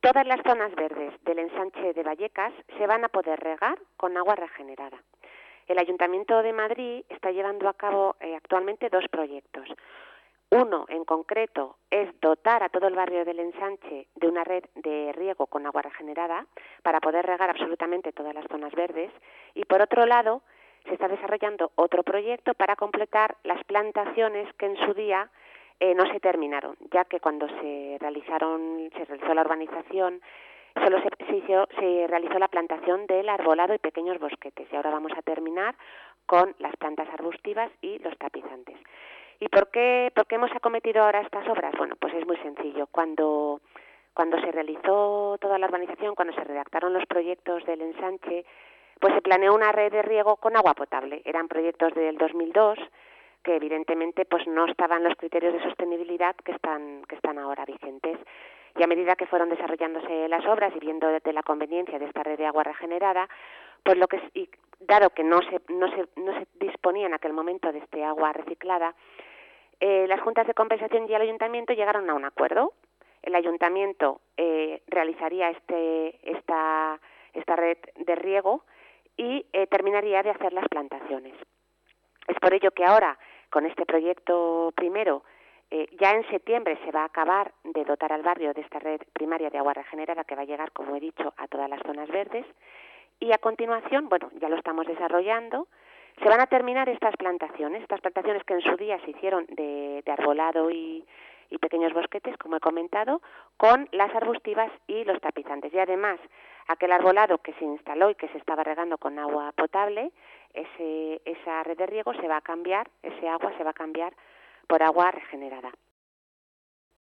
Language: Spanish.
Todas las zonas verdes del ensanche de Vallecas se van a poder regar con agua regenerada. El Ayuntamiento de Madrid está llevando a cabo actualmente 2 proyectos. Uno, en concreto, es dotar a todo el barrio del ensanche de una red de riego con agua regenerada para poder regar absolutamente todas las zonas verdes. Y, por otro lado, se está desarrollando otro proyecto para completar las plantaciones que en su día no se terminaron, ya que cuando se realizó la urbanización, solo se realizó la plantación del arbolado y pequeños bosquetes, y ahora vamos a terminar con las plantas arbustivas y los tapizantes. ¿Y por qué hemos acometido ahora estas obras? Bueno, pues es muy sencillo. Cuando se realizó toda la urbanización, cuando se redactaron los proyectos del ensanche, pues se planeó una red de riego con agua potable. Eran proyectos del 2002 que evidentemente pues no estaban los criterios de sostenibilidad que están ahora vigentes. Y a medida que fueron desarrollándose las obras y viendo de la conveniencia de esta red de agua regenerada, pues dado que no se disponía en aquel momento de este agua reciclada, las juntas de compensación y el ayuntamiento llegaron a un acuerdo. El ayuntamiento realizaría esta red de riego y terminaría de hacer las plantaciones. Es por ello que ahora, con este proyecto primero, ya en septiembre se va a acabar de dotar al barrio de esta red primaria de agua regenerada que va a llegar, como he dicho, a todas las zonas verdes. Y a continuación, bueno, ya lo estamos desarrollando, se van a terminar estas plantaciones que en su día se hicieron de arbolado y pequeños bosquetes, como he comentado, con las arbustivas y los tapizantes. Y además, aquel arbolado que se instaló y que se estaba regando con agua potable, esa red de riego ese agua se va a cambiar por agua regenerada.